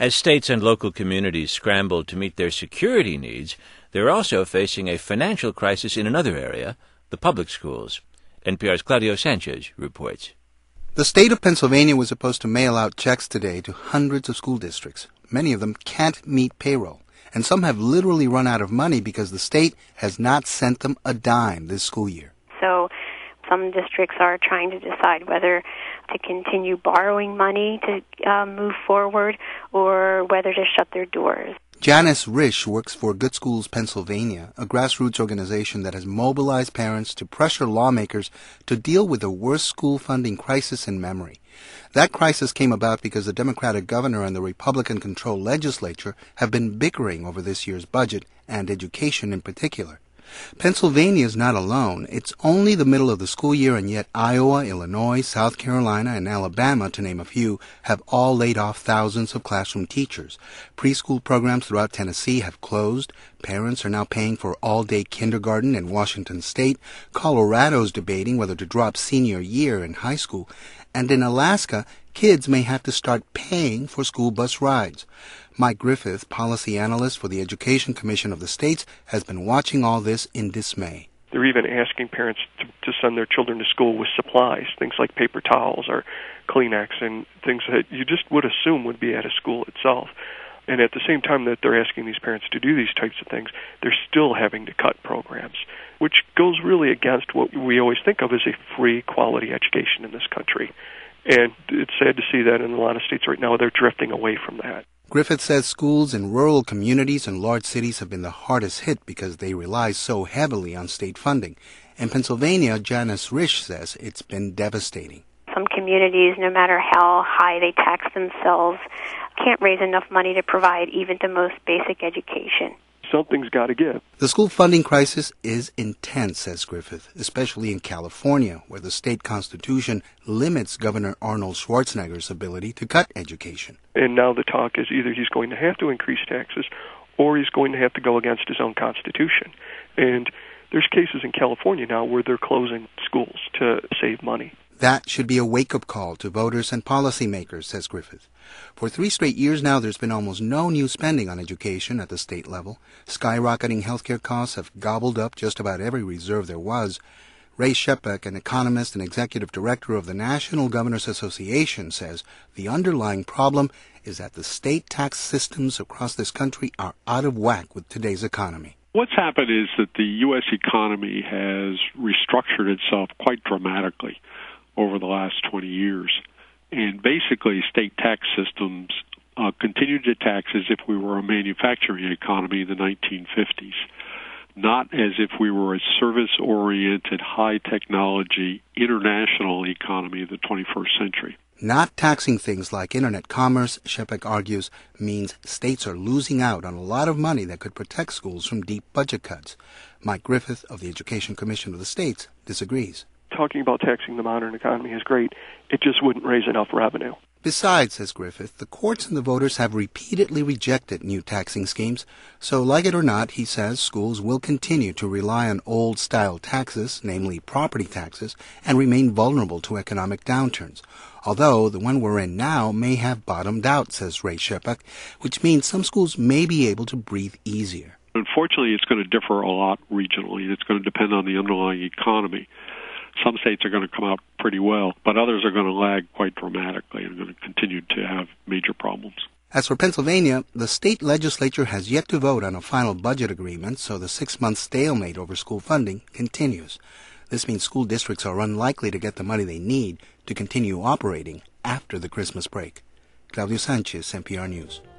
As states and local communities scramble to meet their security needs, they're also facing a financial crisis in another area, the public schools. NPR's Claudio Sanchez reports. The state of Pennsylvania was supposed to mail out checks today to hundreds of school districts. Many of them can't meet payroll, and some have literally run out of money because the state has not sent them a dime this school year. So some districts are trying to decide whether to continue borrowing money to move forward or whether to shut their doors. Janice Risch works for Good Schools Pennsylvania, a grassroots organization that has mobilized parents to pressure lawmakers to deal with the worst school funding crisis in memory. That crisis came about because the Democratic governor and the Republican-controlled legislature have been bickering over this year's budget and education in particular. Pennsylvania is not alone. It's only the middle of the school year, and yet Iowa, Illinois, South Carolina, and Alabama, to name a few, have all laid off thousands of classroom teachers. Preschool programs throughout Tennessee have closed. Parents are now paying for all-day kindergarten in Washington State. Colorado's debating whether to drop senior year in high school. And in Alaska, kids may have to start paying for school bus rides. Mike Griffith, policy analyst for the Education Commission of the States, has been watching all this in dismay. They're even asking parents to send their children to school with supplies, things like paper towels or Kleenex and things that you just would assume would be at a school itself. And at the same time that they're asking these parents to do these types of things, they're still having to cut programs, which goes really against what we always think of as a free, quality education in this country. And it's sad to see that in a lot of states right now they're drifting away from that. Griffith says schools in rural communities and large cities have been the hardest hit because they rely so heavily on state funding. In Pennsylvania, Janice Risch says it's been devastating. Some communities, no matter how high they tax themselves, can't raise enough money to provide even the most basic education. Something's got to give. The school funding crisis is intense, says Griffith, especially in California, where the state constitution limits Governor Arnold Schwarzenegger's ability to cut education. And now the talk is either he's going to have to increase taxes or he's going to have to go against his own constitution. And there's cases in California now where they're closing schools to save money. That should be a wake-up call to voters and policymakers, says Griffith. For 3 straight years now, there's been almost no new spending on education at the state level. Skyrocketing healthcare costs have gobbled up just about every reserve there was. Ray Shepek, an economist and executive director of the National Governors Association, says the underlying problem is that the state tax systems across this country are out of whack with today's economy. What's happened is that the U.S. economy has restructured itself quite dramatically over the last 20 years. And basically, state tax systems continued to tax as if we were a manufacturing economy in the 1950s, not as if we were a service-oriented, high-technology, international economy of the 21st century. Not taxing things like internet commerce, Shepek argues, means states are losing out on a lot of money that could protect schools from deep budget cuts. Mike Griffith of the Education Commission of the States disagrees. Talking about taxing the modern economy is great. It just wouldn't raise enough revenue. Besides, says Griffith, the courts and the voters have repeatedly rejected new taxing schemes. So, like it or not, he says, schools will continue to rely on old-style taxes, namely property taxes, and remain vulnerable to economic downturns. Although the one we're in now may have bottomed out, says Ray Shepek, which means some schools may be able to breathe easier. Unfortunately, it's going to differ a lot regionally, and it's going to depend on the underlying economy. Some states are going to come out pretty well, but others are going to lag quite dramatically and are going to continue to have major problems. As for Pennsylvania, the state legislature has yet to vote on a final budget agreement, so the 6-month stalemate over school funding continues. This means school districts are unlikely to get the money they need to continue operating after the Christmas break. Claudio Sanchez, NPR News.